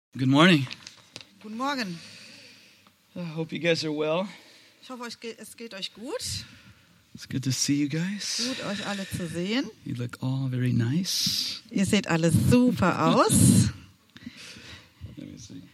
Good morning. Guten Morgen. I hope you guys are well. Ich hoffe, es geht euch gut. It's good to see you guys. Gut, euch alle zu sehen. You look all very nice. Ihr seht alle super aus. Let me see.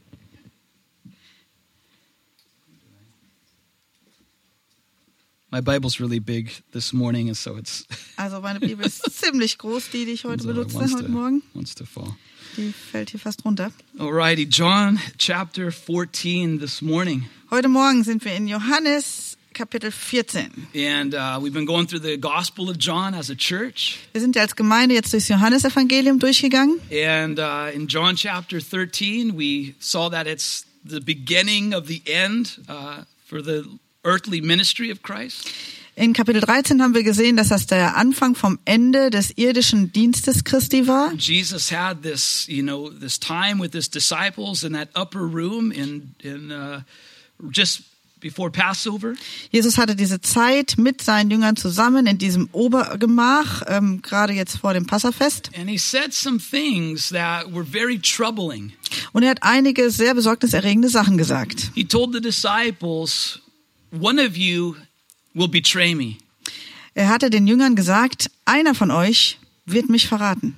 My Bible's really big this morning, and so it's Also meine Bibel ist ziemlich groß, die ich heute so benutze, wants heute Morgen. wants to fall. Die fällt hier fast runter. Alrighty, John chapter 14 this morning. Heute Morgen sind wir in Johannes Kapitel 14. And we've been going through the Gospel of John as a church. Wir sind ja als Gemeinde jetzt durchs Johannesevangelium durchgegangen. And in John chapter 13, we saw that it's the beginning of the end for the earthly ministry of Christ. In Kapitel 13 haben wir gesehen, dass das der Anfang vom Ende des irdischen Dienstes Christi war. Jesus had this, this time with his disciples in that upper room in just before Passover. Jesus hatte diese Zeit mit seinen Jüngern zusammen in diesem Obergemach, gerade jetzt vor dem Passafest. And he said some things that were very troubling. Und er hat einige sehr besorgniserregende Sachen gesagt. He told the disciples, one of you will betray me. Er hatte den Jüngern gesagt, einer von euch wird mich verraten.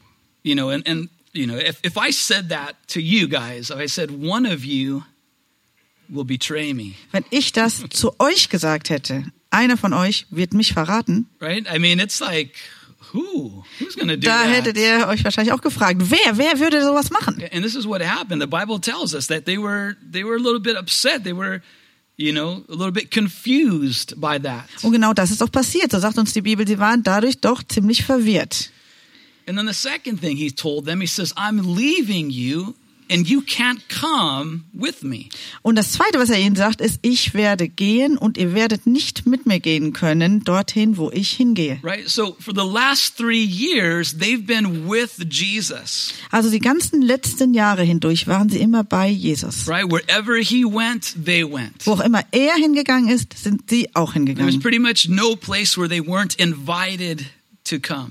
If I said that to you guys, if I said one of you will betray me. Wenn ich das zu euch gesagt hätte, einer von euch wird mich verraten, Right? I mean, it's like, who's going to do da that? hättet ihr euch wahrscheinlich auch gefragt, wer würde sowas machen? And this is what happened. The Bible tells us that they were a little bit upset. They were, a little bit confused by that. Und genau das ist auch passiert. So sagt uns die Bibel, sie waren dadurch doch ziemlich verwirrt. And then the second thing he told them, he says, I'm leaving you and you can't come with me. Und das Zweite, was er ihnen sagt, ist, ich werde gehen und ihr werdet nicht mit mir gehen können, dorthin, wo ich hingehe. Right? So for the last 3 years, they've been with Jesus. Also die ganzen letzten Jahre hindurch waren sie immer bei Jesus. Right? Wherever he went, they went. Wo auch immer er hingegangen ist, sind sie auch There was hingegangen. pretty much no place where they weren't invited to come.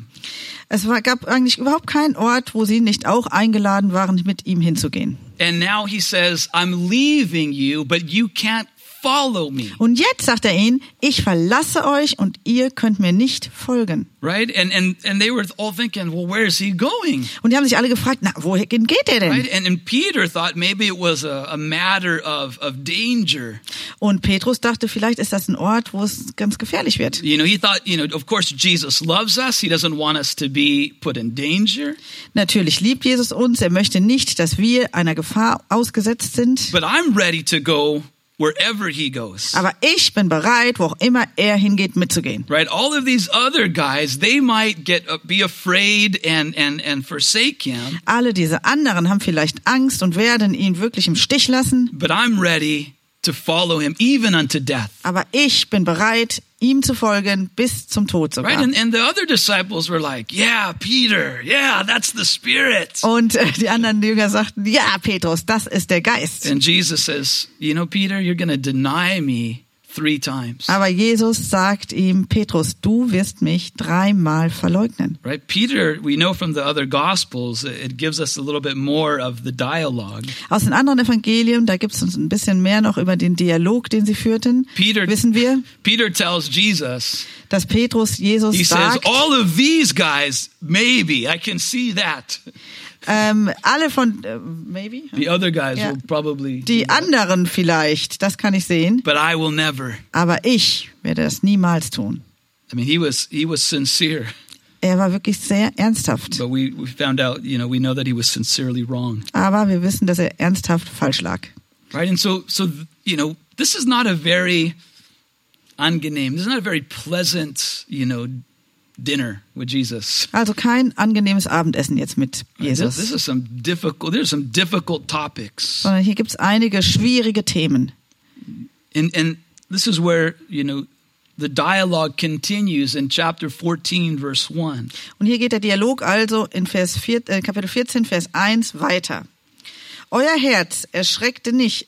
Gab eigentlich überhaupt keinen Ort, wo sie nicht auch eingeladen waren, mit ihm hinzugehen. And now he says, I'm leaving you, but you can't follow me. Und jetzt sagt er ihnen, ich verlasse euch und ihr könnt mir nicht folgen. Right? And they were all thinking, well, where is he going? Und die haben sich alle gefragt, na, wohin geht er denn? Right? And Peter thought maybe it was a matter of danger. Und Petrus dachte, vielleicht ist das ein Ort, wo es ganz gefährlich wird. He thought, of course Jesus loves us. He doesn't want us to be put in danger. Natürlich liebt Jesus uns. Er möchte nicht, dass wir einer Gefahr ausgesetzt sind. But I'm ready to go wherever he goes. Aber ich bin bereit, wo auch immer er hingeht, mitzugehen. Right? All of these other guys, they might be afraid and forsake him. Alle diese anderen haben vielleicht Angst und werden ihn wirklich im Stich lassen. But I'm ready to follow him even unto death. Aber ich bin bereit, ihm zu folgen bis zum Tod sogar. Right? And the other disciples were like, yeah, Peter, yeah, that's the Spirit. Und die anderen Jünger sagten, ja, Petrus, das ist der Geist. And Jesus says, Peter, you're going to deny me 3 times. Aber Jesus sagt ihm, Petrus, du wirst mich 3-mal verleugnen. Right? Peter, we know from the other Gospels, it gives us a little bit more of the dialogue. Aus den anderen Evangelien, da gibt es uns ein bisschen mehr noch über den Dialog, den sie führten. Wissen wir, Peter tells Jesus, dass Petrus Jesus he says, sagt, all of these guys, maybe, I can see that. alle von, maybe? The other guys Ja. will probably do Die that. anderen vielleicht, das kann ich sehen. But I will never. Aber ich werde das niemals tun. I mean, he was sincere. Er war wirklich sehr ernsthaft. But we found out, we know that he was sincerely wrong. Aber wir wissen, dass er ernsthaft falsch lag. Right? And so this is not a very angenehm, this is not a very pleasant, dinner with Jesus. Also kein angenehmes Abendessen jetzt mit Jesus. There's some difficult topics. Sondern hier gibt es einige schwierige Themen. And this is where, the dialogue continues in chapter 14, verse 1. Und hier geht der Dialog also in Kapitel 14, Vers 1 weiter. Euer Herz erschrecke nicht.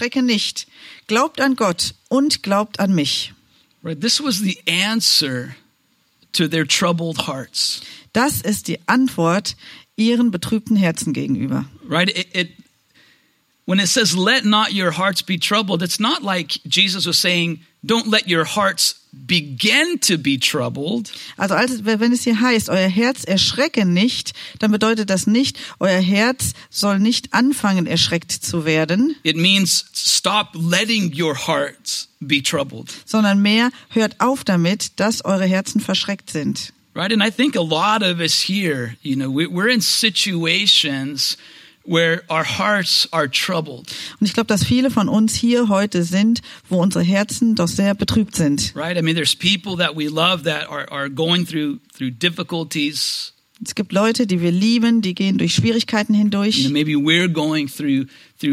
Glaubt an Gott und glaubt an mich. Right, this was the answer to their troubled hearts. Das ist die Antwort ihren betrübten Herzen gegenüber. Right? When it says, let not your hearts be troubled, it's not like Jesus was saying, don't let your hearts begin to be troubled. Also wenn es hier heißt, euer Herz erschrecke nicht, dann bedeutet das nicht, euer Herz soll nicht anfangen, erschreckt zu werden. It means stop letting your hearts be troubled. Sondern mehr, hört auf damit, dass eure Herzen verschreckt sind. Right? And I think a lot of us here, we're in situations where our hearts are troubled. Und ich glaube, dass viele von uns hier heute sind, wo unsere Herzen doch sehr betrübt sind. Right? I mean, there's people that we love that are going through difficulties. Es gibt Leute, die wir lieben, die gehen durch Schwierigkeiten hindurch. Maybe we're going through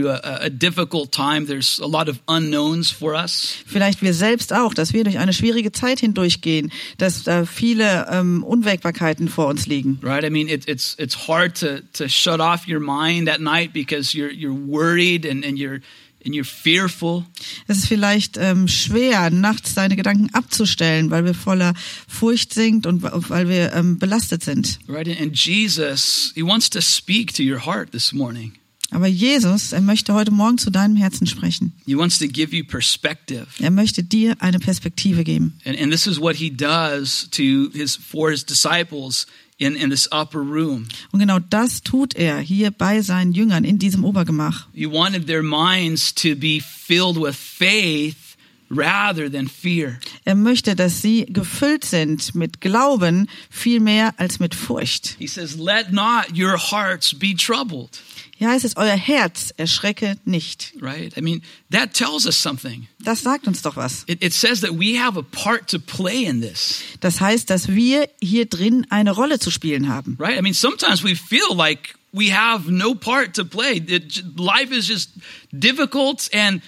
a difficult time. There's a lot of unknowns for us. Vielleicht wir selbst auch, dass wir durch eine schwierige Zeit hindurchgehen, dass da viele Unwägbarkeiten vor uns liegen. Right? I mean, it's hard to shut off your mind at night because you're worried and you're fearful. Es ist vielleicht schwer, nachts deine Gedanken abzustellen, weil wir voller Furcht sind und weil wir belastet sind. Right, and Jesus, he wants to speak to your heart this morning. Aber Jesus, er möchte heute Morgen zu deinem Herzen sprechen. He wants to give you perspective. Er möchte dir eine Perspektive geben. And this is what he does for his disciples in this upper room. Und genau das tut er hier bei seinen Jüngern in diesem Obergemach. He wanted their minds to be filled with faith rather than fear. Er möchte, dass sie gefüllt sind mit Glauben viel mehr als mit Furcht. He says, let not your hearts be troubled. Hier heißt es, euer Herz erschrecke nicht. Right? I mean, that tells us something. Das sagt uns doch was. It says that we have a part to play in this. Das heißt, dass wir hier drin eine Rolle zu spielen haben. Right? I mean, sometimes we feel like we have no part to play. Life is just difficult and,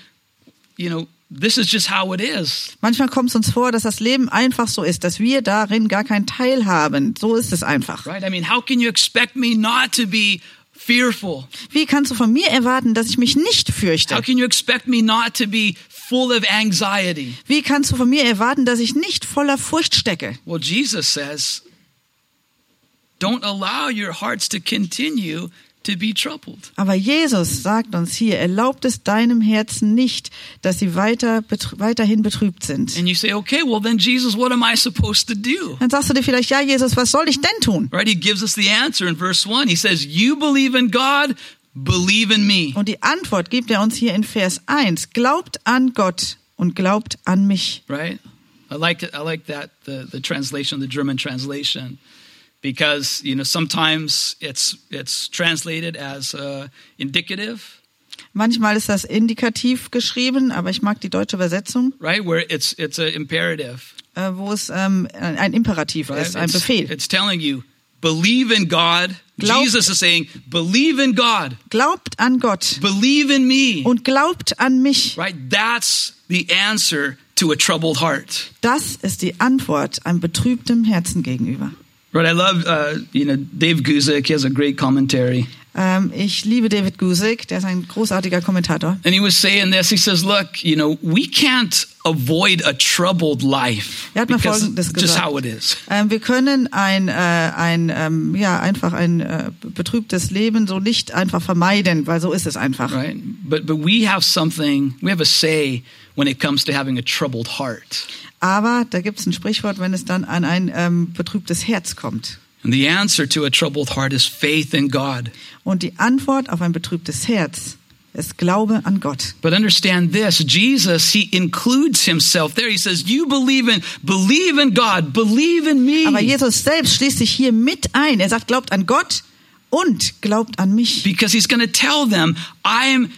this is just how it is. Manchmal kommt es uns vor, dass das Leben einfach so ist, dass wir darin gar keinen Teil haben. So ist es einfach. Right? I mean, how can you expect me not to be fearful? Wie kannst du von mir erwarten, dass ich mich nicht fürchte? How can you expect me not to be full of anxiety? Wie kannst du von mir erwarten, dass ich nicht voller Furcht stecke? Well, Jesus says, don't allow your hearts to continue to be troubled. Aber Jesus sagt uns hier, erlaubt es deinem Herzen nicht, dass sie weiterhin betrübt sind. And you say, okay, well then Jesus, what am I supposed to do? Dann sagst du dir vielleicht, ja Jesus, was soll ich denn tun? Right, he gives us the answer in verse 1. He says, you believe in God, believe in me. Und die Antwort gibt er uns hier in Vers 1. Glaubt an Gott und glaubt an mich. Right? I like that, the translation, the German translation. Because, sometimes it's translated as indicative. Manchmal ist das indikativ geschrieben, aber ich mag die deutsche Übersetzung. Right, where it's a imperative. Wo es ein Imperativ ist, ein Befehl. It's telling you, believe in God. Jesus is saying, believe in God. Glaubt an Gott. Believe in me. Und glaubt an mich. Right, that's the answer to a troubled heart. Das ist die Antwort einem betrübtem Herzen gegenüber. Right, I love, Dave Guzik. He has a great commentary. Ich liebe David Guzik, der ist ein großartiger Kommentator. And he was saying this. He says, "Look, we can't avoid a troubled life because it's just how it is." Wir können einfach ein betrübtes Leben so nicht einfach vermeiden, weil so ist es einfach. Right, but we have a say when it comes to having a troubled heart. Aber da gibt es ein Sprichwort, wenn es dann an ein betrübtes Herz kommt. And the answer to a troubled heart is faith in God. Und die Antwort auf ein betrübtes Herz ist Glaube an Gott. But understand this, Jesus, he includes himself there. He says, you believe in God, believe in me. Aber Jesus selbst schließt sich hier mit ein. Er sagt, glaubt an Gott und glaubt an mich. Because he's going to tell them, I am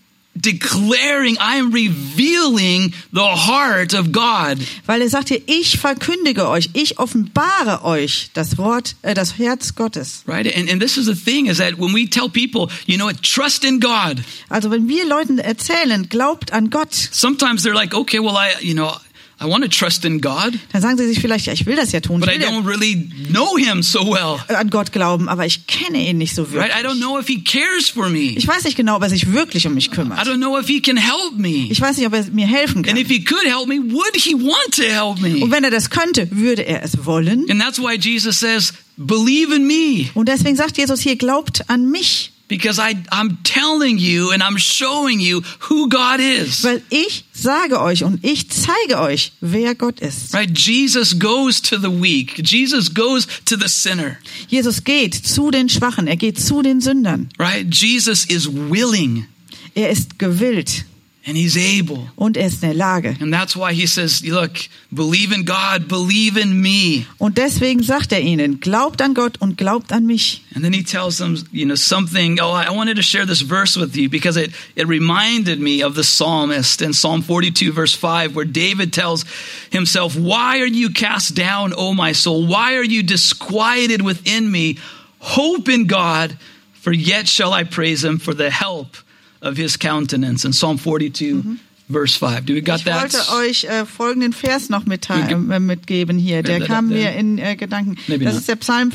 revealing the heart of God. Weil er sagt hier, ich verkündige euch, ich offenbare euch das Herz Gottes. Right? And this is the thing, is that when we tell people, trust in God. Also wenn wir Leuten erzählen, glaubt an Gott. Sometimes they're like, okay, well, I want to trust in God. Dann sagen sie sich vielleicht, ja, ich will das ja tun. But I don't really know him so well. An Gott glauben, aber ich kenne ihn nicht so wirklich. Right? I don't know if he cares for me. Ich weiß nicht genau, ob er sich wirklich um mich kümmert. I don't know if he can help me. Ich weiß nicht, ob er mir helfen kann. And if he could help me, would he want to help me? Und wenn er das könnte, würde er es wollen. And that's why Jesus says, believe in me. Und deswegen sagt Jesus hier, glaubt an mich. Because I'm telling you and I'm showing you who God is. Weil ich sage euch und ich zeige euch, wer Gott ist. Right? Jesus goes to the weak. Jesus goes to the sinner. Jesus geht zu den Schwachen, er geht zu den Sündern. Right? Jesus is willing Er ist gewillt and he's able. und er ist in der Lage. And that's why he says, look, believe in God, believe in me. Und deswegen sagt er ihnen, glaubt an Gott und glaubt an mich. And then he tells them, something. Oh, I wanted to share this verse with you because it reminded me of the psalmist in Psalm 42, verse 5, where David tells himself, why are you cast down, O my soul? Why are you disquieted within me? Hope in God, for yet shall I praise him for the help of his countenance. In Psalm 42, verse 5. Do we got Ich that? wollte euch folgenden Vers noch mitgeben hier. Der kam mir in Gedanken. Maybe Das not. ist der Psalm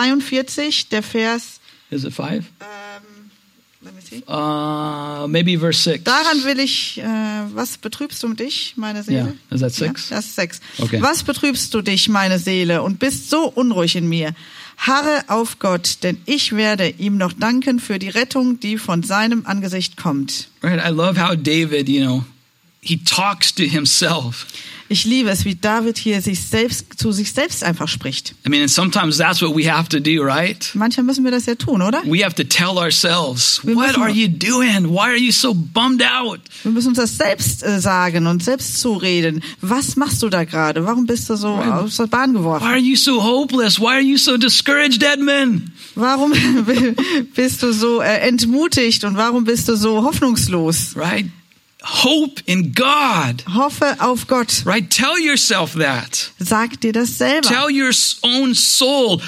42, der Vers. Is it 5? Let me see. Maybe verse 6. Daran will ich, was betrübst du dich, meine Seele? Yeah. Is that 6? Ja, das ist 6. Okay. Was betrübst du dich, meine Seele, und bist so unruhig in mir? Harre auf Gott, denn ich werde ihm noch danken für die Rettung, die von seinem Angesicht kommt. Right. I love how David, he talks to himself. Ich liebe es, wie David hier zu sich selbst einfach spricht. I mean, and sometimes that's what we have to do, right? Manchmal müssen wir das ja tun, oder? We have to tell ourselves, Wir what müssen- are you doing? Why are you so bummed out? Wir müssen uns das selbst sagen und selbst zureden. Was machst du da gerade? Warum bist du so aus der Bahn Why geworfen? are you so hopeless? Why are you so discouraged, Edmund? Warum bist du so entmutigt und warum bist du so hoffnungslos? Right? Hope in God. Hoffe auf Gott. Right? Tell yourself that. Sag dir das selber. Tell your own soul.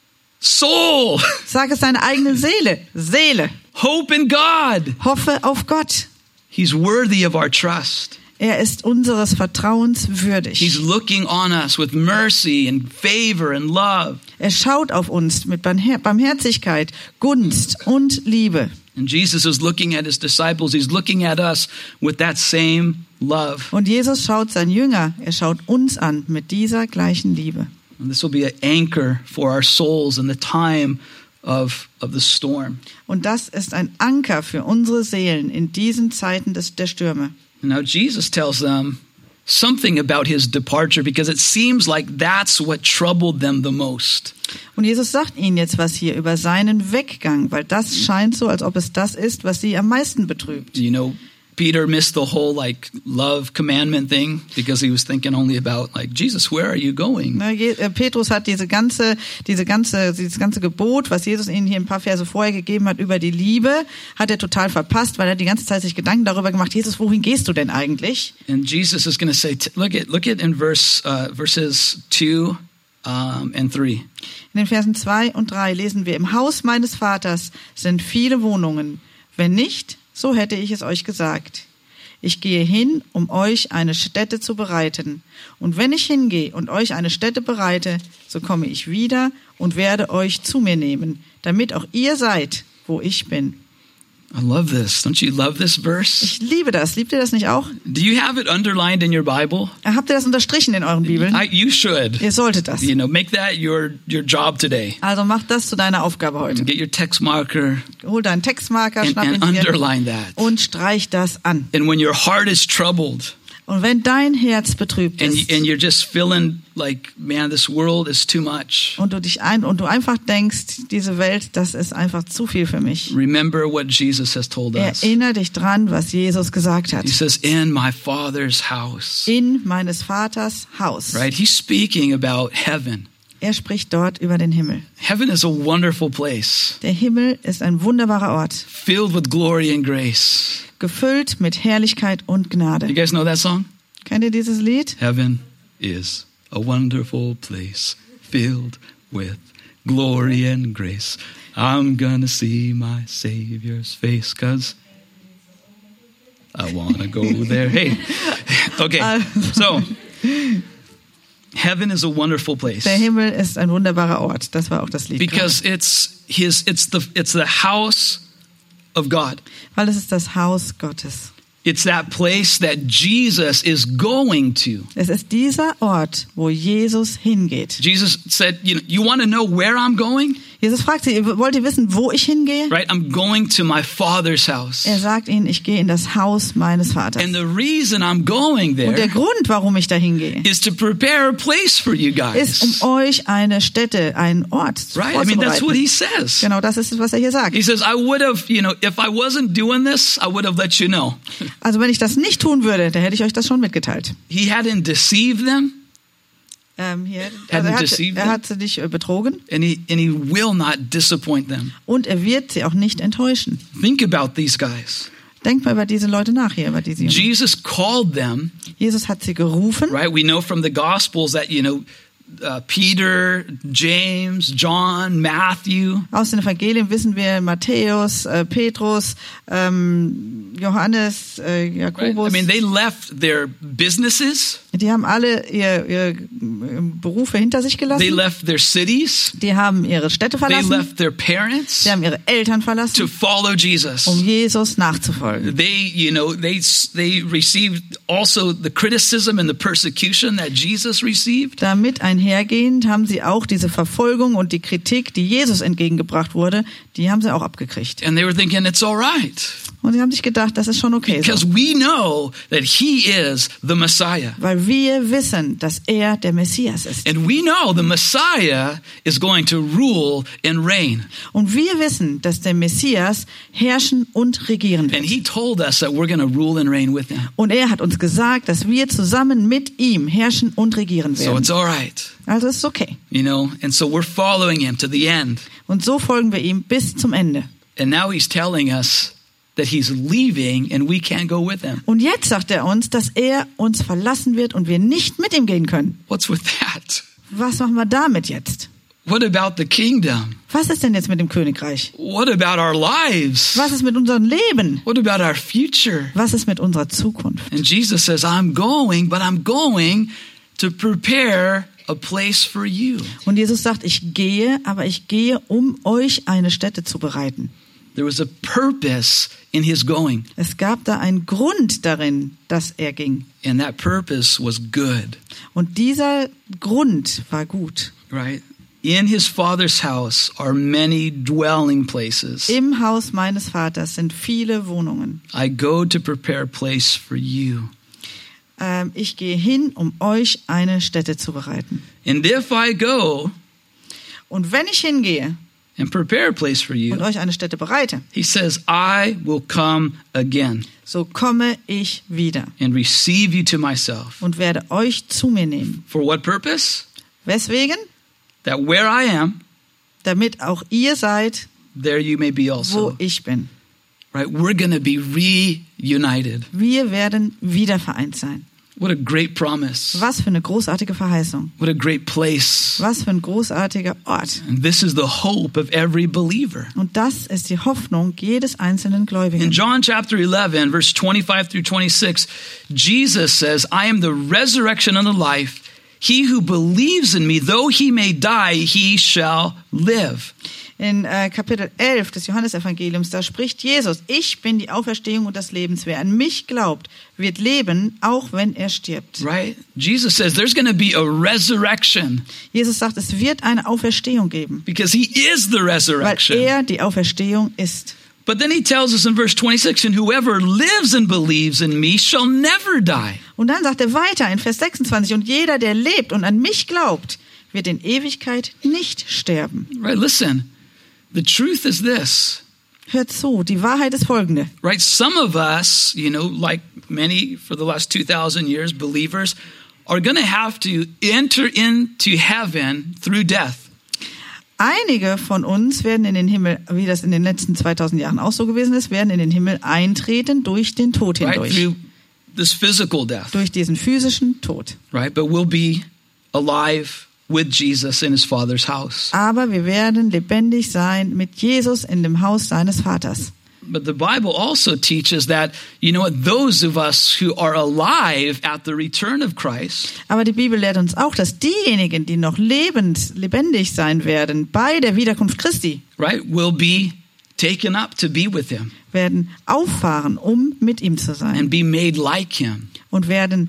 Soul. Sag es deiner eigenen Seele. Seele. Hope in God. Hoffe auf Gott. He's worthy of our trust. Er ist unseres Vertrauens He's würdig. looking on us with mercy and favor and love. Er schaut auf uns mit Barmherzigkeit, Gunst und Liebe. And Jesus is looking at his disciples. He's looking at us with that same love. Und Jesus schaut seinen Jünger, er schaut uns an mit dieser gleichen Liebe. And this will be an anchor for our souls in the time of the storm. Und das ist ein Anker für unsere Seelen in diesen Zeiten der Stürme. And now Jesus tells them something about his departure because it seems like that's what troubled them the most. Und Jesus sagt ihnen jetzt was hier über seinen Weggang, weil das scheint so, als ob es das ist, was sie am meisten betrübt. Peter missed the whole love commandment thing because he was thinking only about Jesus, where are you going? Petrus hat dieses ganze Gebot, was Jesus ihnen hier ein paar Verse vorher gegeben hat über die Liebe, hat er total verpasst, weil er die ganze Zeit sich Gedanken darüber gemacht, Jesus, wohin gehst du denn eigentlich? And Jesus is going to say, look at in verses 2 and 3. In den Versen 2 und 3 lesen wir, im Haus meines Vaters sind viele Wohnungen. Wenn nicht, so hätte ich es euch gesagt. Ich gehe hin, um euch eine Stätte zu bereiten. Und wenn ich hingehe und euch eine Stätte bereite, so komme ich wieder und werde euch zu mir nehmen, damit auch ihr seid, wo ich bin. I love this. Don't you love this verse? Ich liebe das. Liebt ihr das nicht auch? Do you have it underlined in your Bible? Habt ihr das unterstrichen in euren Bibeln? You should. Ihr solltet das. Make that your job today. Also macht das zu deiner Aufgabe heute. Get your text marker Hol deinen Textmarker, schnapp and ihn dir underline that. und streich das an. And when your heart is troubled Und wenn dein Herz betrübt and ist you're just feeling like, man, this world is too much. und du einfach denkst, diese Welt, das ist einfach zu viel für mich. Remember what Jesus has told us. Erinnere dich dran, was Jesus gesagt hat. He says, in my Father's house. In meines Vaters Haus. Right? He's speaking about heaven. Er spricht dort über den Himmel. Heaven is a wonderful place, Der Himmel ist ein wunderbarer Ort, filled with glory and grace. gefüllt mit Herrlichkeit und Gnade. You guys know that song? Kennt ihr dieses Lied? Heaven is a wonderful place, filled with glory and grace. I'm gonna see my Savior's face, 'cause I wanna go there. Hey, okay, so heaven is a wonderful place Der Himmel ist ein wunderbarer Ort. Das war auch das Lied. because it's the house of God. Weil es ist das Haus Gottes. It's that place that Jesus is going to. Es ist dieser Ort, wo Jesus hingeht. Jesus said, you want to know where I'm going? Jesus fragt sie, wollt ihr wissen, wo ich hingehe? Right? I'm going to my Father's house. Er sagt ihnen, ich gehe in das Haus meines Vaters. And the reason I'm going Und der there Grund, warum ich da hingehe, is to prepare a place for you guys. ist, um euch eine Stätte, einen Ort Right? I mean, that's what vorzubereiten. he says. Genau, das ist es, was er hier sagt. He says, I would have, if I wasn't doing this, I would have let you know. Also wenn ich das nicht tun würde, dann hätte ich euch das schon mitgeteilt. He hadn't deceived them, Hier, Hadn't also deceived er them. hat sie nicht betrogen and he will not disappoint them. und er wird sie auch nicht enttäuschen. Think about these guys. Denkt mal über diese Leute nach hier, über diese Jünger. Jesus called them, Jesus hat sie gerufen. right? We know from the Gospels that, Peter, James, John, Matthew, Aus den Evangelien wissen wir Matthäus, Petrus, Johannes, right? Jakobus. I mean, they left their businesses, Die haben alle ihre Berufe hinter sich they gelassen. left their cities, Die haben ihre Städte they verlassen. left their parents Sie haben ihre Eltern to verlassen, follow Jesus. um Jesus nachzufolgen. They received also the criticism and the persecution that Jesus received. Damit einhergehend haben sie auch diese Verfolgung und die Kritik, die Jesus entgegengebracht wurde, die haben sie auch abgekriegt. And they were thinking, it's all right. Und sie haben sich gedacht, das ist schon okay Because so. we know that he is the Messiah. Weil wir wissen, dass er der Messias ist. And we know the Messiah is going to rule and reign. Und wir wissen, dass der Messias herrschen und regieren And wird. he told us that we're going to rule and reign with him. Und er hat uns gesagt, dass wir zusammen mit ihm herrschen und regieren So werden. it's all right. Also ist es okay. And so we're following him to the end. Und so folgen wir ihm bis zum Ende. And now he's telling us that he's leaving and we can't go with him. Und jetzt sagt er uns, dass er uns verlassen wird und wir nicht mit ihm gehen können. What's with that? Was machen wir damit jetzt? What about the kingdom? Was ist denn jetzt mit dem Königreich? What about our lives? Was ist mit unserem Leben? What about our future? Was ist mit unserer Zukunft? And Jesus says, I'm going, but I'm going to prepare a place for you. Und Jesus sagt, ich gehe, aber ich gehe, um euch eine Stätte zu bereiten. There was a purpose in his going, Es gab da einen Grund darin, dass er ging. and that purpose was good, Und dieser Grund war gut. right? In his Father's house are many dwelling places. Im Haus meines Vaters sind viele Wohnungen. I go to prepare a place for you. Ich gehe hin, um euch eine Stätte zu bereiten. And if I go Und wenn ich hingehe and prepare a place for und you, euch eine Stätte bereite, he says, I will come again so komme ich wieder and receive you to myself. und werde euch zu mir nehmen. For what purpose? Weswegen? That where I am, Damit auch ihr seid, there you may be wo also. ich bin. Right? We're going to be reunited. Wir werden wieder vereint sein. What a great promise. Was für eine großartige Verheißung. What a great place. Was für ein großartiger Ort. And this is the hope of every believer. Und das ist die Hoffnung jedes einzelnen In Gläubigen. John chapter 11, verse 25 through 26, Jesus says, I am the resurrection and the life. He who believes in me, though he may die, he shall live. In Kapitel 11 des Johannesevangeliums, da spricht Jesus, ich bin die Auferstehung und das Lebens. Wer an mich glaubt, wird leben, auch wenn er stirbt. Right? Jesus says there's going to be a resurrection Jesus sagt, es wird eine Auferstehung geben, because he is the weil resurrection. er die Auferstehung ist. But then he tells us in verse 26, and whoever lives and believes in me shall never die. Und dann sagt er weiter in Vers 26, und jeder, der lebt und an mich glaubt, wird in Ewigkeit nicht sterben. Right? Listen, the truth is this. Hört zu, die Wahrheit ist folgende. Right? Some of us, like many for the last 2,000 years, believers, are going to have to enter into heaven through death. Einige von uns werden in den Himmel, wie das in den letzten 2000 Jahren auch so gewesen ist, werden in den Himmel eintreten durch den Tod Right? hindurch. Through this physical death. Durch diesen physischen Tod. Right? But we'll be alive with Jesus in his Father's house. Aber wir werden lebendig sein mit Jesus in dem Haus seines Vaters. But the Bible also teaches that, those of us who are alive at the return of Christ, Aber die Bibel lehrt uns auch, dass diejenigen, die noch lebendig sein werden bei der Wiederkunft Christi, right, will be taken up to be with him, werden auffahren, um mit ihm zu sein and be made like him. und werden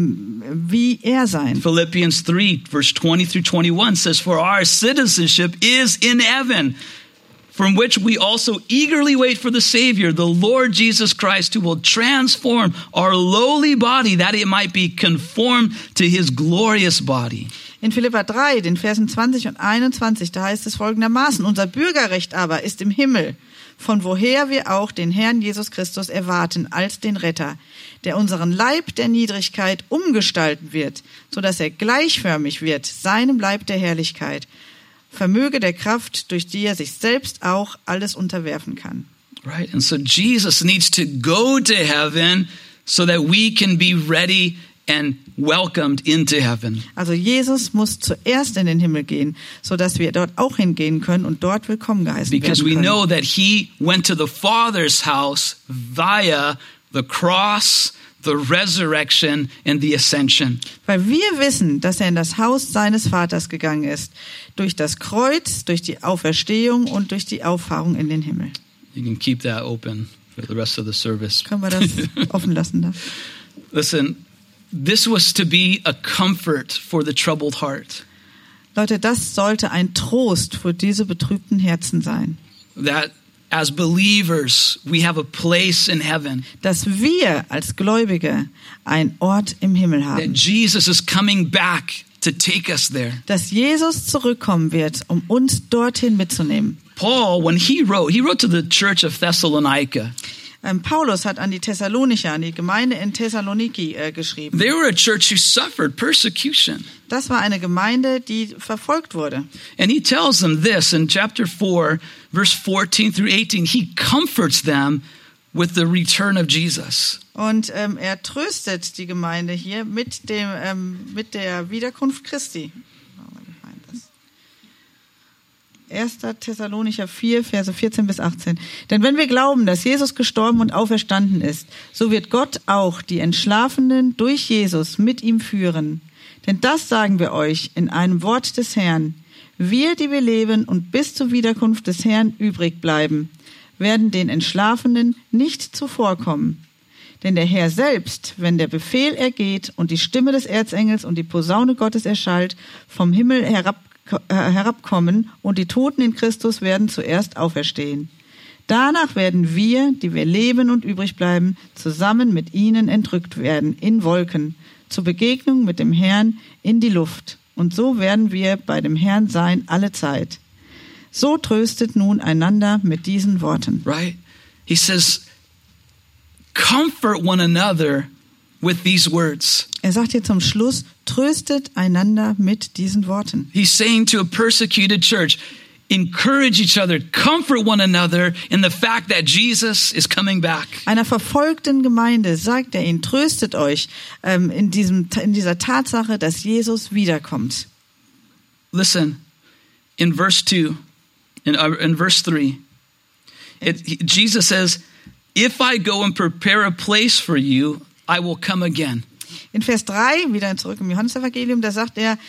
wie er sein. Philippians 3, verse 20 through 21 says, "For our citizenship is in heaven, from which we also eagerly wait for the Savior, the Lord Jesus Christ, who will transform our lowly body, that it might be conformed to his glorious body." In Philipper 3, den Versen 20 und 21, da heißt es folgendermaßen: Unser Bürgerrecht aber ist im Himmel, von woher wir auch den Herrn Jesus Christus erwarten als den Retter, der unseren Leib der Niedrigkeit umgestalten wird, sodass er gleichförmig wird, seinem Leib der Herrlichkeit, vermöge der Kraft, durch die er sich selbst auch alles unterwerfen kann. Right? And so Jesus needs to go to heaven so that we can be ready and welcomed into heaven. Also Jesus muss zuerst in den Himmel gehen, sodass wir dort auch hingehen können und dort willkommen geheißen Because we werden know können. that he went to the Father's house via the cross, the resurrection, and the ascension. Weil wir wissen, dass er in das Haus seines Vaters gegangen ist, durch das Kreuz, durch die Auferstehung und durch die Auffahrung in den Himmel. You can keep that open for the rest of the service. Können wir das offen lassen da? Listen, this was to be a comfort for the troubled heart. Leute, das sollte ein Trost für diese betrübten Herzen sein. That as believers, we have a place in heaven. Dass wir als Gläubige einen Ort im Himmel That haben. Jesus is coming back to take us there. Dass Jesus zurückkommen wird, um uns dorthin mitzunehmen. Paul, when he wrote to the church of Thessalonica. Paulus hat an die Thessalonicher, an die Gemeinde in Thessaloniki geschrieben. They were a church who suffered persecution. Das war eine Gemeinde, die verfolgt wurde. And he tells them this in chapter 4, verse 14 through 18. He comforts them with the return of Jesus. Und er tröstet die Gemeinde hier mit der Wiederkunft Christi. 1. Thessalonicher 4, Verse 14 bis 18. Denn wenn wir glauben, dass Jesus gestorben und auferstanden ist, so wird Gott auch die Entschlafenen durch Jesus mit ihm führen. Denn das sagen wir euch in einem Wort des Herrn. Wir, die wir leben und bis zur Wiederkunft des Herrn übrig bleiben, werden den Entschlafenen nicht zuvorkommen. Denn der Herr selbst, wenn der Befehl ergeht und die Stimme des Erzengels und die Posaune Gottes erschallt, vom Himmel herabkommen und die Toten in Christus werden zuerst auferstehen. Danach werden wir, die wir leben und übrig bleiben, zusammen mit ihnen entrückt werden in Wolken, zur Begegnung mit dem Herrn in die Luft. Und so werden wir bei dem Herrn sein alle Zeit. So tröstet nun einander mit diesen Worten. Right? He says, comfort one another with these words. Er sagt hier zum Schluss, tröstet einander mit diesen Worten. He's saying to a persecuted church, encourage each other, comfort one another in the fact that Jesus is coming back. Einer verfolgten Gemeinde sagt er ihnen, tröstet euch in dieser Tatsache, dass Jesus wiederkommt. Listen, in verse 2, in verse 3, Jesus says, if I go and prepare a place for you, I will come again. In Vers 3, wieder zurück im Johannesevangelium, da sagt er,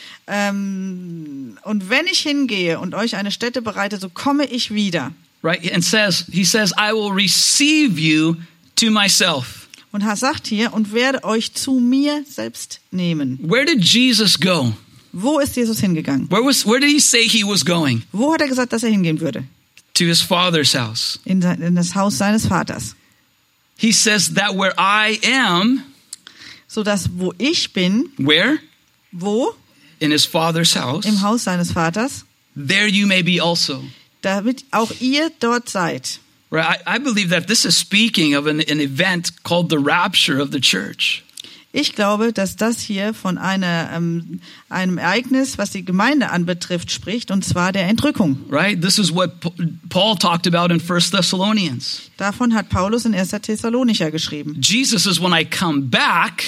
und wenn ich hingehe und euch eine Stätte bereite, so komme ich wieder. Right? And he says, I will receive you to myself. Und er sagt hier, und werde euch zu mir selbst nehmen. Where did Jesus go? Wo ist Jesus hingegangen? Where did he say he was going? Wo hat er gesagt, dass er hingehen würde? To his Father's house. In das Haus seines Vaters. He says that where I am, so dass wo ich bin, where? Wo? In his Father's house. Im Haus seines Vaters. There you may be also. Damit auch ihr dort seid. Right? I believe that this is speaking of an event called the rapture of the church. Ich glaube, dass das hier von einem Ereignis, was die Gemeinde anbetrifft, spricht, und zwar der Entrückung. Right? This is what Paul talked about in 1 Thessalonians. Davon hat Paulus in 1. Thessalonicher geschrieben. Jesus is when I come back.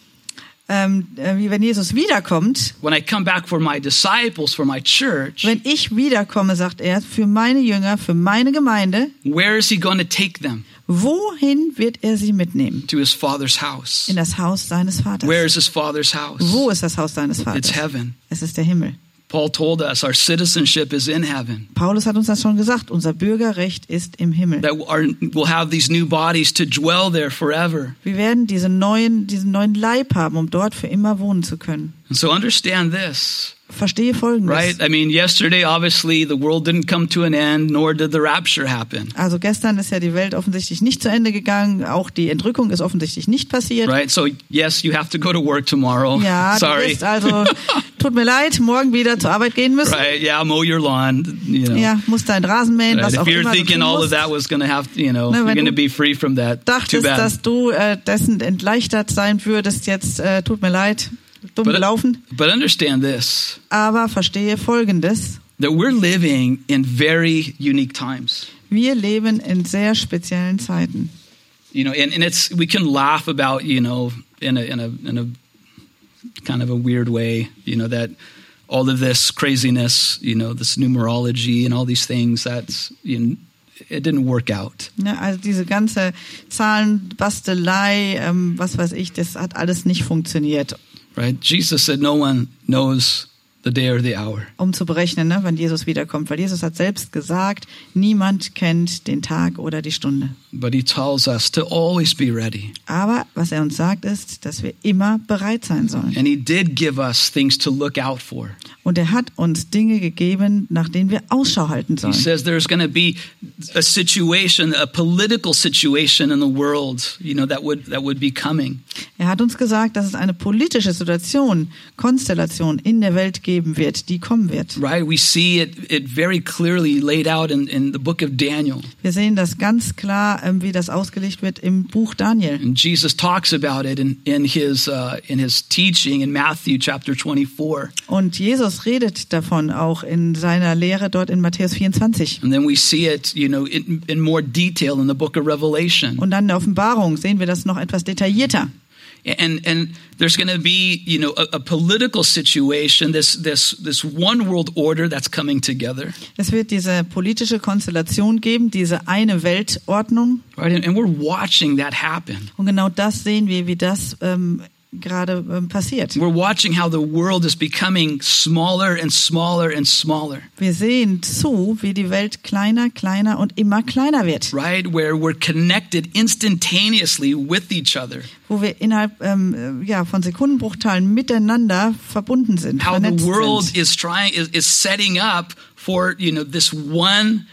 Wie wenn Jesus wiederkommt. When I come back for my disciples, for my church. Wenn ich wiederkomme, sagt er, für meine Jünger, für meine Gemeinde. Where is he going to take them? Wohin wird er sie mitnehmen? To his Father's house. In das Haus seines Vaters. Where is his Father's house? Wo ist das Haus seines Vaters? It's heaven. Es ist der Himmel. Paul told us our citizenship is in heaven. Paulus hat uns das schon gesagt. Unser Bürgerrecht ist im Himmel. That we'll have these new bodies to dwell there forever. Wir werden diesen neuen Leib haben, um dort für immer wohnen zu können. And so understand this. Verstehe Folgendes. Right? I mean, yesterday, obviously, the world didn't come to an end, nor did the rapture happen. Also gestern ist ja die Welt offensichtlich nicht zu Ende gegangen. Auch die Entrückung ist offensichtlich nicht passiert. Right? So, yes, you have to go to work tomorrow. Ja, Sorry. du wirst also, tut mir leid, morgen wieder zur Arbeit gehen müssen. Right? Yeah, mow your lawn. You know. Ja, musst deinen Rasen mähen, Right? was auch If you're immer du thinking tun all of musst. that was going to have, you're wenn going to du be free from that. Too Dachtest, bad. dass du dessen entleichtert sein würdest, jetzt tut mir leid, dumm gelaufen. But understand this. Aber verstehe Folgendes. That we're living in very unique times. Wir leben in sehr speziellen Zeiten. And it's, we can laugh about, in a kind of a weird way, that all of this craziness, this numerology and all these things, that's, it didn't work out. Ja, also diese ganze Zahlenbastelei, was weiß ich, das hat alles nicht funktioniert. Right? Jesus said, no one knows the day or the hour. Um zu berechnen, ne, wann Jesus wiederkommt. Weil Jesus hat selbst gesagt, niemand kennt den Tag oder die Stunde. But he tells us to always be ready. Aber was er uns sagt, ist, dass wir immer bereit sein sollen. And he did give us things to look out for. Und er hat uns Dinge gegeben, nach denen wir Ausschau halten He sollen. says there's going to be a situation, a political situation in the world, that would be coming. Er hat uns gesagt, dass es eine politische Situation, Konstellation in der Welt geben wird, die kommen wird. Right? We see it very clearly laid out in the book of Daniel. Wir sehen das ganz klar, wie das ausgelegt wird im Buch Daniel. And Jesus talks about it in his teaching in Matthew chapter 24. Und Jesus redet davon auch in seiner Lehre dort in Matthäus 24. And then we see it, in more detail in the book of Revelation. Und dann in der Offenbarung sehen wir das noch etwas detaillierter. And there's going to be, a political situation, this one world order that's coming together. Es wird diese politische Konstellation geben, diese eine Weltordnung. Right? And we're watching that happen. Und genau das sehen wir, wie das gerade passiert. We're watching how the world is becoming smaller and smaller and smaller. Wir sehen zu, wie die Welt kleiner, kleiner und immer kleiner wird. Right? Where we're connected instantaneously with each other. Wo wir innerhalb von Sekundenbruchteilen miteinander verbunden sind, How the vernetzt world sind. is setting up for, this one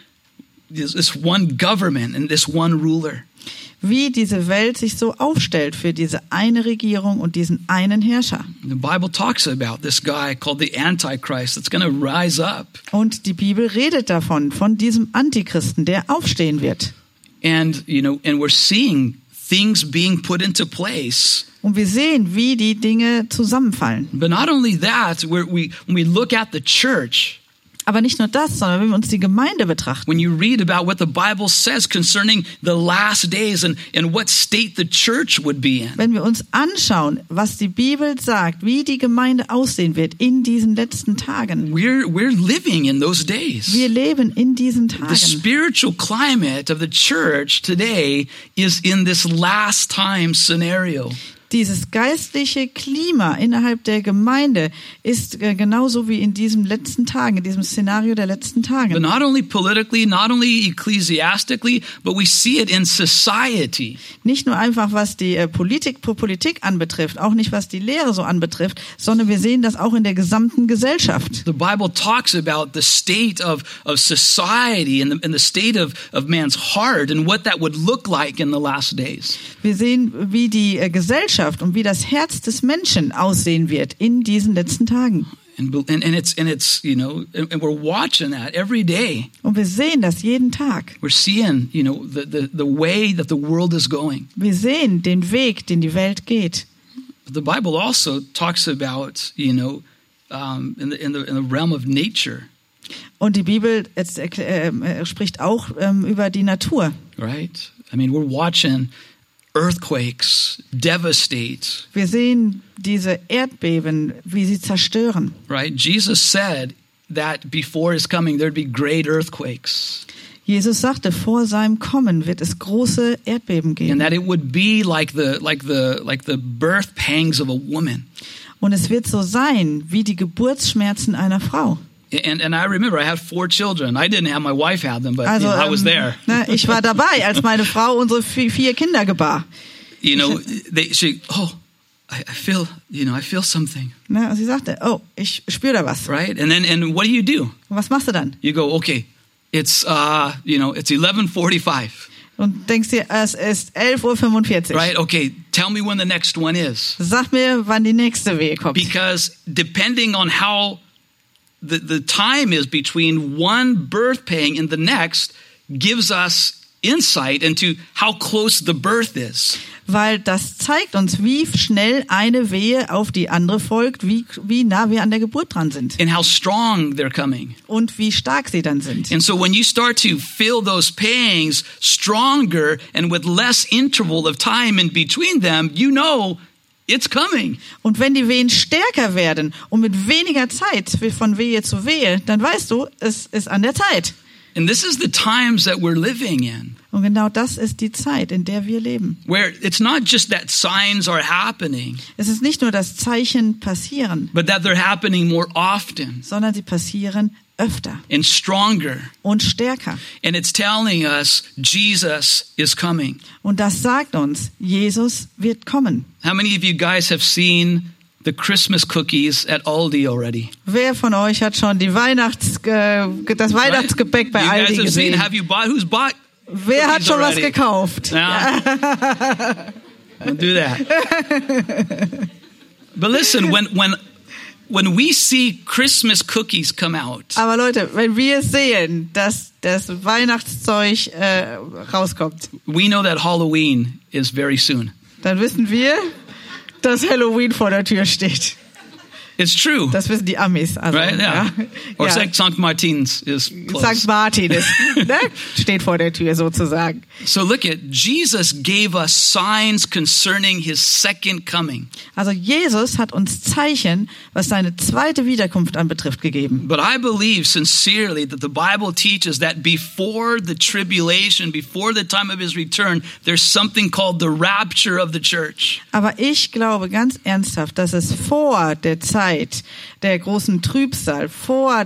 government and this one ruler. Wie diese Welt sich so aufstellt für diese eine Regierung und diesen einen Herrscher. The Bible talks about this guy called the Antichrist that's going to rise up. Und die Bibel redet davon, von diesem Antichristen, der aufstehen wird. And, and we're seeing things being put into place. Und wir sehen, wie die Dinge zusammenfallen. But not only that, when we look at the church, Aber nicht nur das, sondern wenn wir uns die Gemeinde betrachten. when you read about what the Bible says concerning the last days and what state the church would be in. Wenn wir uns anschauen, was die Bibel sagt, wie die Gemeinde aussehen wird in diesen letzten Tagen. We're living in those days. Wir leben in diesen The Tagen. spiritual climate of the church today is in this last time scenario. Dieses geistliche Klima innerhalb der Gemeinde ist genauso wie in diesen letzten Tagen, in diesem Szenario der letzten But Tage. not only politically, not only ecclesiastically, but we see it in society. Nicht nur einfach, was die Politik anbetrifft, auch nicht, was die Lehre so anbetrifft, sondern wir sehen das auch in der gesamten Gesellschaft. The Bible talks about the state of society and the state of man's heart and what that would look like in the last days. Wir sehen, wie die Gesellschaft und wie das Herz des Menschen aussehen wird in diesen letzten Tagen. And it's and we're watching that every day. Und wir sehen das jeden Tag. We're seeing, the way that the world is going. Wir sehen den Weg, den die Welt geht. But the Bible also talks about, in the realm of nature. Und die Bibel spricht auch über die Natur. Right? I mean, we're watching earthquakes devastate. Wir sehen diese Erdbeben, wie sie zerstören. Right? Jesus said that before his coming there'd be great earthquakes. Jesus sagte, vor seinem Kommen wird es große Erdbeben And geben. that it would be like the birth pangs of a woman. Und es wird so sein wie die Geburtsschmerzen einer Frau. And I remember I had 4 children. I didn't have, my wife had them, but Also, I was there. Ich war dabei, als meine Frau unsere 4 Kinder gebar. You know, I feel something. Ne, und sie sagte, oh, ich spüre da was. Right? And what do? Und was machst du dann? You go, okay, it's 11:45. Und denkst dir, es ist 11:45 Uhr. Right? Okay, tell me when the next one is. Sag mir, wann die nächste Wehe kommt. Because depending on how the time is between one birth pain and the next gives us insight into how close the birth is. Weil das zeigt uns, wie schnell eine Wehe auf die andere folgt, wie nah wir an der Geburt dran sind. And how strong they're coming. Und wie stark sie dann sind. And so when you start to feel those pangs stronger and with less interval of time in between them, you know it's coming. Und wenn die Wehen stärker werden und mit weniger Zeit von Wehe zu Wehe, dann weißt du, es ist an der Zeit. And this is the times that we're living in. Und genau das ist die Zeit, in der wir leben. Where it's not just that signs are happening. Es ist nicht nur, dass Zeichen passieren. But that they're happening more often. Sondern sie passieren öfter. And stronger. Und stärker. And it's telling us Jesus is coming. Und das sagt uns, Jesus wird kommen. How many of you guys have seen the Christmas cookies at Aldi already? Wer von euch hat schon das Weihnachtsgebäck bei Aldi gesehen? Who's bought? Wer hat schon was gekauft? No. Don't do that. But listen, when we see Christmas cookies come out. Aber Leute, wenn wir sehen, dass das Weihnachtszeug rauskommt, we know that Halloween is very soon. Dann wissen wir, dass Halloween vor der Tür steht. It's true. Das wissen die Amis. Also, right? Yeah. Ja. Or Ja. St. Martin's is close. St. Martin ist, ne? Steht vor der Tür sozusagen. So look at, Jesus gave us signs concerning his second coming. Also Jesus hat uns Zeichen, was seine zweite Wiederkunft anbetrifft, gegeben. But I believe sincerely that the Bible teaches that before the tribulation, before the time of his return, there's something called the rapture of the church. Aber ich glaube ganz ernsthaft, dass es vor der Zeit der großen Trübsal, vor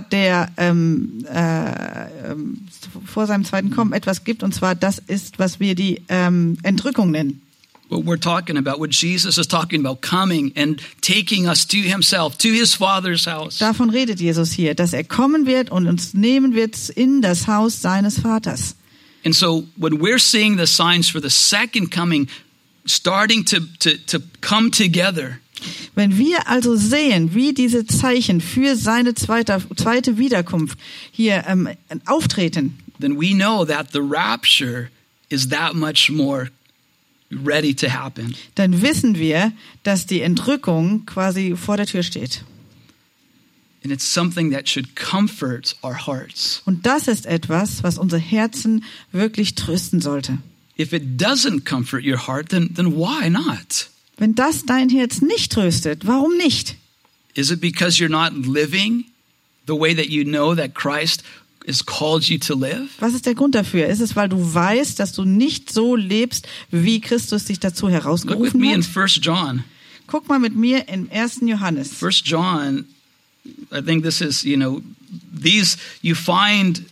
seinem zweiten Kommen etwas gibt, und zwar das ist, was wir die Entrückung nennen. What we're talking about, what Jesus is talking about, coming and taking us to himself, to his Father's house. Davon redet Jesus hier, dass er kommen wird und uns nehmen wird in das Haus seines Vaters. And so when we're seeing the signs for the second coming starting to come together, wenn wir also sehen, wie diese Zeichen für seine zweite Wiederkunft hier auftreten, then we know that the rapture is that much more ready to happen. Dann wissen wir, dass die Entrückung quasi vor der Tür steht. And it's something that should comfort our hearts. Und das ist etwas, was unsere Herzen wirklich trösten sollte. If it doesn't comfort your heart, then why not? Wenn das dein Herz nicht tröstet, warum nicht? Is it because you're not living the way that you know that Christ has called you to live? Was ist der Grund dafür? Ist es, weil du weißt, dass du nicht so lebst, wie Christus dich dazu Look with herausgerufen me in hat? 1 John. Guck mal mit mir in 1. Johannes. 1 John, I think this is, these you find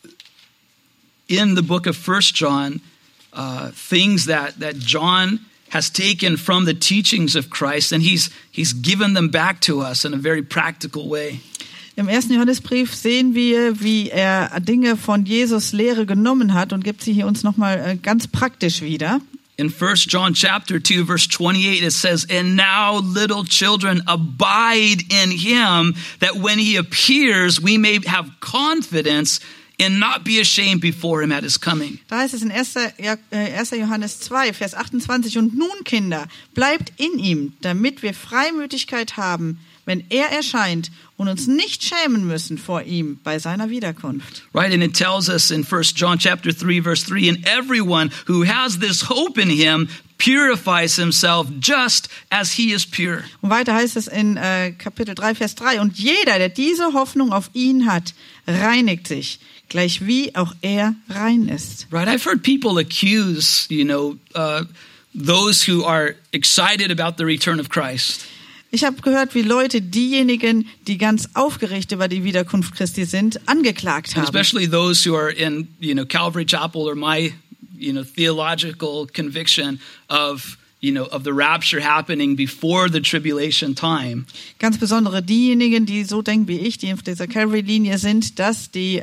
in the book of 1 John things that John has taken from the teachings of Christ, and he's given them back to us in a very practical way. Im 1. Johannesbrief sehen wir, wie er Dinge von Jesus Lehre genommen hat und gibt sie hier uns nochmal ganz praktisch wieder. In 1 John chapter 2 verse 28 it says, "And now little children abide in him, that when he appears we may have confidence and not be ashamed before him at his coming." Da heißt es in 1. Johannes 2, Vers 28, und nun, Kinder, bleibt in ihm, damit wir Freimütigkeit haben, wenn er erscheint und uns nicht schämen müssen vor ihm bei seiner Wiederkunft. Right, and it tells us in 1 John chapter 3 verse 3, "And everyone who has this hope in him purifies himself just as he is pure." Und weiter heißt es in Kapitel 3, Vers 3, und jeder, der diese Hoffnung auf ihn hat, reinigt sich, gleich wie auch er rein ist. Right, I've heard people accuse, those who are excited about the return of Christ. Ich habe gehört, wie Leute diejenigen, die ganz aufgeregt über die Wiederkunft Christi sind, angeklagt And haben. especially those who are in, Calvary Chapel or my, theological conviction of the rapture happening before the tribulation time. Ganz besondere diejenigen, die so denken wie ich, die auf dieser Calvary-Linie sind, dass die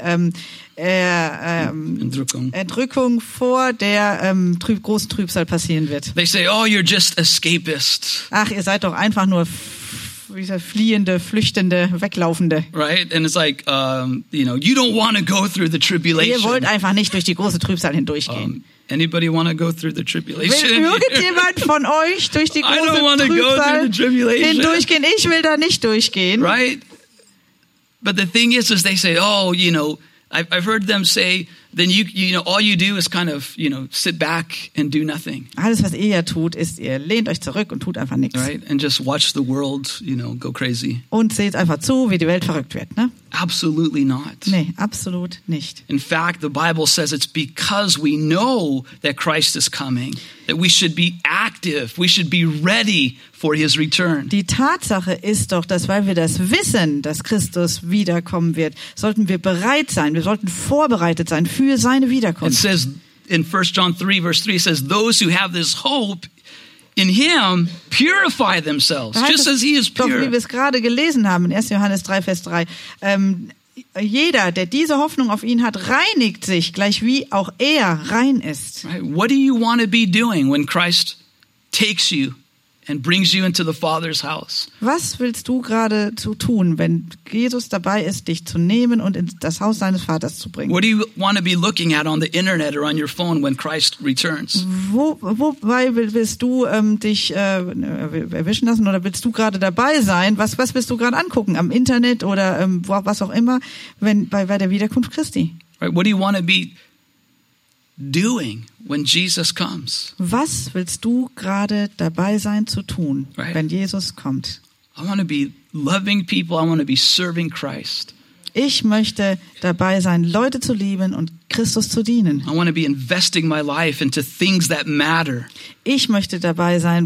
Entrückung vor der großen Trübsal passieren wird. They say, oh, you're just escapists. Ach, ihr seid doch einfach nur Fliehende, Flüchtende, Weglaufende. Right? And it's like, you don't want to go through the tribulation. Ihr wollt einfach nicht durch die große Trübsal hindurchgehen. Anybody want to go through the tribulation? Will irgendjemand von euch durch die I don't große want to go through Trübsal the tribulation. hindurchgehen? Ich will da nicht durchgehen. Right? But the thing is they say, oh, I've heard them say, then all you do is kind of, sit back and do nothing. Alles, was ihr ja tut, ist, ihr lehnt euch zurück und tut einfach nichts. Right? And just watch the world, go crazy. Und seht einfach zu, wie die Welt verrückt wird, ne? Absolutely not. Nee, absolut nicht. In fact, the Bible says it's because we know that Christ is coming, that we should be active, we should be ready for his return. Die Tatsache ist doch, dass weil wir das wissen, dass Christus wiederkommen wird, sollten wir bereit sein, wir sollten vorbereitet sein für seine It Wiederkunft. says in 1 John 3 verse 3, it says, those who have this hope in him purify themselves, Da heißt just es as he is doch, wie pure. wir es gerade gelesen haben, in 1. Johannes 3, Vers 3, jeder, der diese Hoffnung auf ihn hat, reinigt sich, gleich wie auch er rein ist. Right? What do you want to be doing when Christ takes you and brings you into the Father's house? Was willst du gerade zu tun, wenn Jesus dabei ist, dich zu nehmen und in das Haus seines Vaters zu bringen? What do you want to be looking at on the internet or on your phone when Christ returns? Wobei willst du dich erwischen lassen oder willst du gerade dabei sein? Was willst du gerade angucken? Am Internet oder was auch immer, bei der Wiederkunft Christi? Right? What do you want to be doing when Jesus comes? Was willst du gerade dabei sein zu tun, Right. wenn Jesus kommt? I want to be loving people. I want to be serving Christ. Ich möchte dabei sein, Leute zu lieben und Christus zu dienen. I want to be investing my life into things that matter. Ich möchte dabei sein,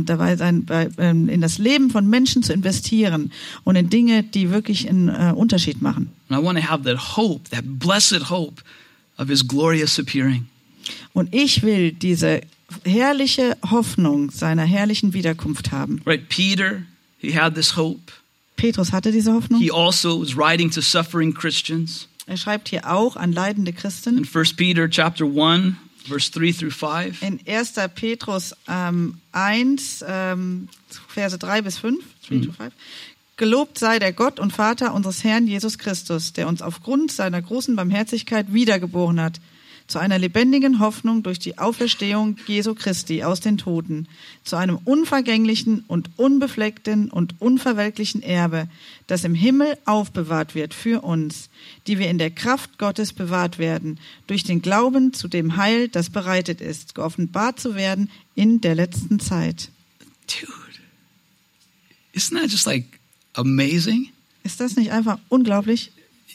in das Leben von Menschen zu investieren und in Dinge, die wirklich einen Unterschied machen. And I want to have that hope, that blessed hope of his glorious appearing. Und ich will diese herrliche Hoffnung seiner herrlichen Wiederkunft haben. Right? Peter, he had this hope. Petrus hatte diese Hoffnung. He also was writing to suffering Christians. Er schreibt hier auch an leidende Christen. In 1 Peter chapter 1, verse 3 through 5. In 1. Petrus 1, Verse 3 bis 5. 3 to 5. Gelobt sei der Gott und Vater unseres Herrn Jesus Christus, der uns aufgrund seiner großen Barmherzigkeit wiedergeboren hat, zu einer lebendigen Hoffnung durch die Auferstehung Jesu Christi aus den Toten, zu einem unvergänglichen und unbefleckten und unverwelklichen Erbe, das im Himmel aufbewahrt wird für uns, die wir in der Kraft Gottes bewahrt werden, durch den Glauben zu dem Heil, das bereitet ist, geoffenbart zu werden in der letzten Zeit. Dude, isn't that just like amazing? Ist das nicht einfach unglaublich?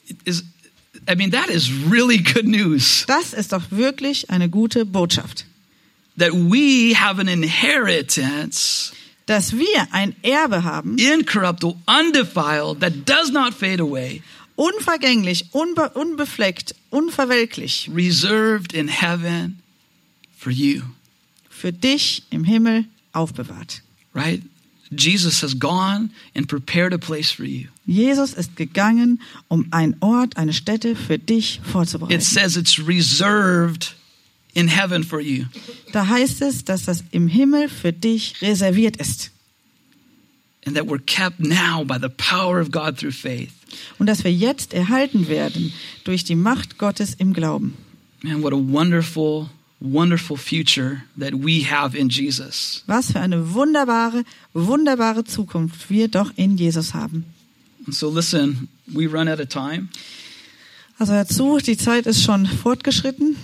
That is really good news. Das ist doch wirklich eine gute Botschaft. That we have an inheritance, dass wir ein Erbe haben, incorruptible, undefiled, that does not fade away, unvergänglich, unbefleckt, unverwelklich, reserved in heaven for you. Für dich im Himmel aufbewahrt. Right? Jesus has gone and prepared a place for you. Jesus ist gegangen, um einen Ort, eine Stätte für dich vorzubereiten. It says it's reserved in heaven for you. Da heißt es, dass das im Himmel für dich reserviert ist. And that we're kept now by the power of God through faith. Und dass wir jetzt erhalten werden durch die Macht Gottes im Glauben. Man, what a wonderful future that we have in Jesus. Was für eine wunderbare Zukunft wir doch in Jesus haben. And so listen, we run out of time. Also hör zu, die Zeit ist schon fortgeschritten.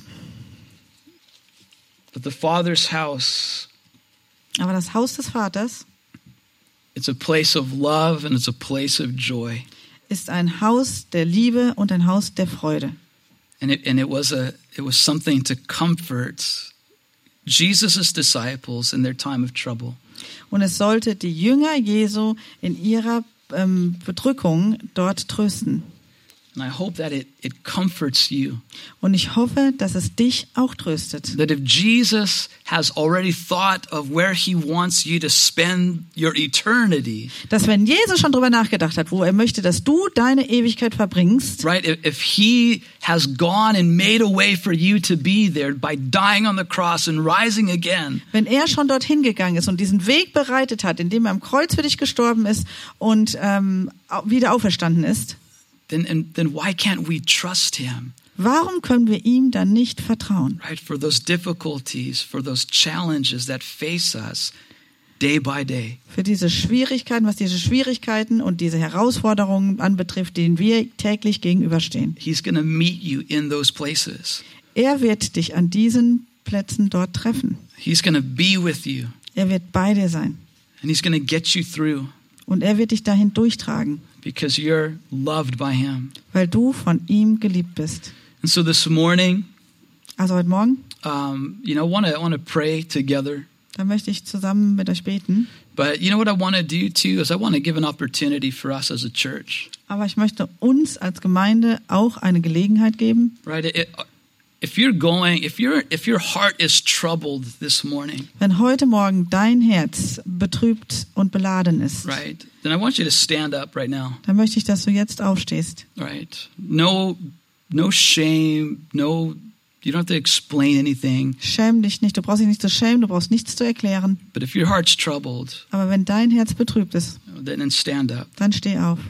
But the Father's house, aber das Haus des Vaters, it's a place of love and it's a place of joy. Ist ein Haus der Liebe und ein Haus der Freude. And it was something to comfort Jesus' disciples in their time of trouble. Und es sollte die Jünger Jesu in ihrer Bedrückung dort trösten. And I hope that it comforts you. Und ich hoffe, dass es dich auch tröstet. That if Jesus has already thought of where he wants you to spend your eternity, Dass wenn Jesus schon drüber nachgedacht hat, wo er möchte, dass du deine Ewigkeit verbringst, right? If he has gone and made a way for you to be there by dying on the cross and rising again, wenn er schon dorthin gegangen ist und diesen Weg bereitet hat, indem er am Kreuz für dich gestorben ist und wieder auferstanden ist, then why can't we trust him? warum können wir ihm dann nicht vertrauen? Right? For those difficulties, for those challenges that face us day by day. Für diese Schwierigkeiten, was diese Schwierigkeiten und diese Herausforderungen anbetrifft, denen wir täglich gegenüberstehen. He's going to meet you in those places. Er wird dich an diesen Plätzen dort treffen. He's going to be with you, Er wird bei dir sein. and he's going to get you through Und er wird dich dahin durchtragen, because you're loved by him. weil du von ihm geliebt bist. And so this morning, Also heute Morgen, I want to pray together. da möchte ich zusammen mit euch beten. But you know what I want to do too is I want to give an opportunity for us as a church. Aber ich möchte uns als Gemeinde auch eine Gelegenheit geben. Right? If your heart is troubled this morning, Wenn heute Morgen dein Herz betrübt und beladen ist, right? Then I want you to stand up right now. dann möchte ich, dass du jetzt aufstehst. Right? No shame, you don't have to explain anything. Schäm dich nicht, du brauchst dich nicht zu schämen, du brauchst nichts zu erklären. But if your heart's troubled, Aber wenn dein Herz betrübt ist, then stand up. dann steh auf.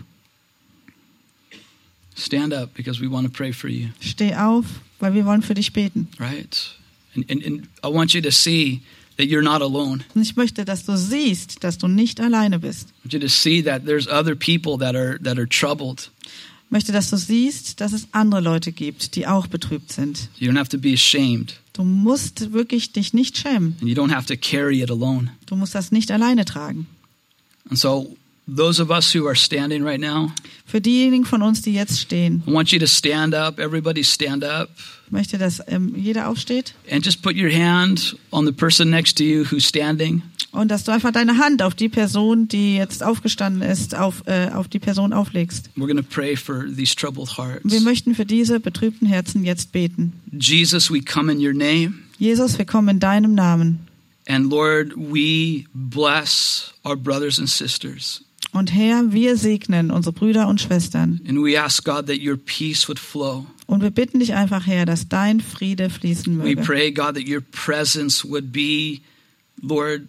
Stand up because we want to pray for you. Steh auf, weil wir wollen für dich beten. Right? And I want you to see that you're not alone. Und ich möchte, dass du siehst, dass du nicht alleine bist. I want you to see that there's other people that are troubled. Ich möchte, dass du siehst, dass es andere Leute gibt, die auch betrübt sind. You don't have to be ashamed, Du musst wirklich dich nicht schämen. and you don't have to carry it alone. Du musst das nicht alleine tragen. And so those of us who are standing right now, Für diejenigen von uns, die jetzt stehen, I want you to stand up. Everybody stand up. ich möchte, dass jeder aufsteht And just put your hand on the person next to you who's standing. und dass du einfach deine Hand auf die Person, die jetzt aufgestanden ist, auf die Person auflegst. We're going to pray for these troubled hearts. Wir möchten für diese betrübten Herzen jetzt beten. Jesus, we come in your name. Jesus, wir kommen in deinem Namen. And Lord, we bless our brothers and sisters. Und Herr, wir segnen unsere Brüder und Schwestern. And we ask, God, that your peace would flow. Und wir bitten dich einfach, Herr, dass dein Friede fließen We möge. pray, God, that your presence would be, Lord,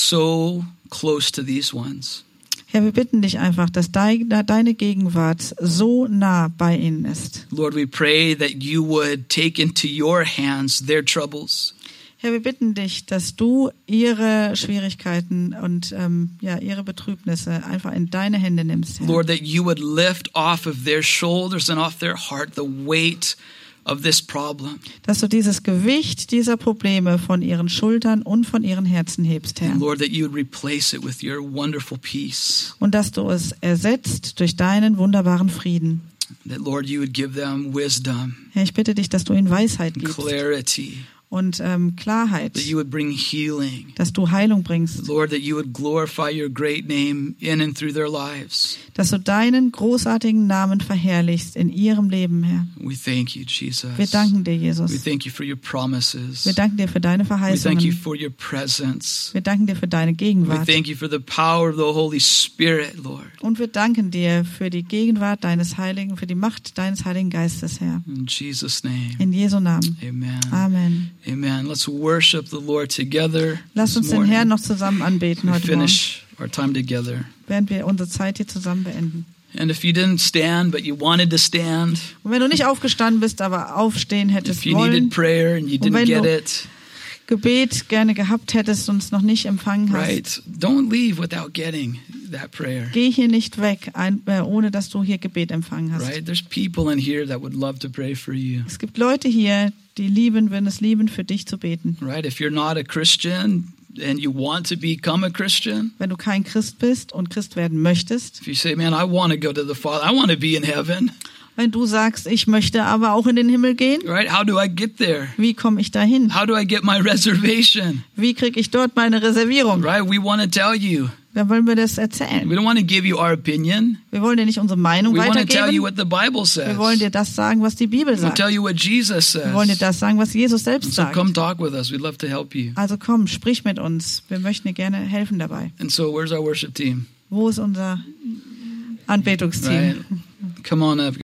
so close to these ones. Herr, wir bitten dich einfach, dass deine Gegenwart so nah bei ihnen ist. Lord, we pray that you would take into your hands their troubles. Herr, wir bitten dich, dass du ihre Schwierigkeiten und ihre Betrübnisse einfach in deine Hände nimmst, Herr. Lord, that you would lift off of their shoulders and off their heart the weight of this problem. Dass du dieses Gewicht dieser Probleme von ihren Schultern und von ihren Herzen hebst, Herr. And Lord, that you would replace it with your wonderful peace. Und dass du es ersetzt durch deinen wunderbaren Frieden. That, Lord, you would give them wisdom, Herr, ich bitte dich, dass du ihnen Weisheit gibst clarity, und Klarheit, that you would bring healing. dass du Heilung bringst, Lord, that you would glorify your great name in and through their lives. dass du deinen großartigen Namen verherrlichst in ihrem Leben, Herr. We thank you, Jesus. Wir danken dir, We Jesus. thank you for your promises. Wir danken dir für deine We thank you Verheißungen. for your presence. Wir danken dir für deine We Gegenwart. thank you for the power of the Holy Spirit, Lord. Und wir danken dir für die Gegenwart deines Heiligen, für die Macht deines Heiligen Geistes, Herr. In Jesus' name, In Jesu Namen. amen. Amen. Amen. Let's worship the Lord together Lass uns this den Herrn morning. noch zusammen anbeten We heute Morgen, finish our time together. während wir unsere Zeit hier zusammen beenden. And if you didn't stand, but you wanted to stand, Und wenn du nicht aufgestanden bist, aber aufstehen hättest if you wollen, needed prayer and you Und didn't wenn get du- it, Gebet gerne gehabt hättest und es noch nicht empfangen hast, right? Don't leave without getting that prayer. geh hier nicht weg, ohne dass du hier Gebet empfangen hast. Right? There's people in here that would love to pray for you. Es gibt Leute hier, die würden es lieben, für dich zu beten. Right? If you're not a Christian and you want to become a Christian, Wenn du kein Christ bist und Christ werden möchtest if you say, man, I want to go to the Father, I want to be in heaven, Wenn du sagst, ich möchte aber auch in den Himmel gehen, Right? How do I get there? wie komme ich dahin? How do I get my reservation? Wie kriege ich dort meine Reservierung? Right? We want to tell you. Wer wollen wir das erzählen? We don't want to give you our opinion. Wir wollen dir nicht unsere Meinung We want to tell you weitergeben. what the Bible says. Wir wollen dir das sagen, was die Bibel We'll sagt. tell you what Jesus Wir wollen dir says. das sagen, was Jesus selbst So sagt. come talk with us. We'd love to help you. Also komm, sprich mit uns. Wir möchten dir gerne helfen dabei. And so where's our worship team? Wo ist unser Anbetungsteam? Right? Come on up.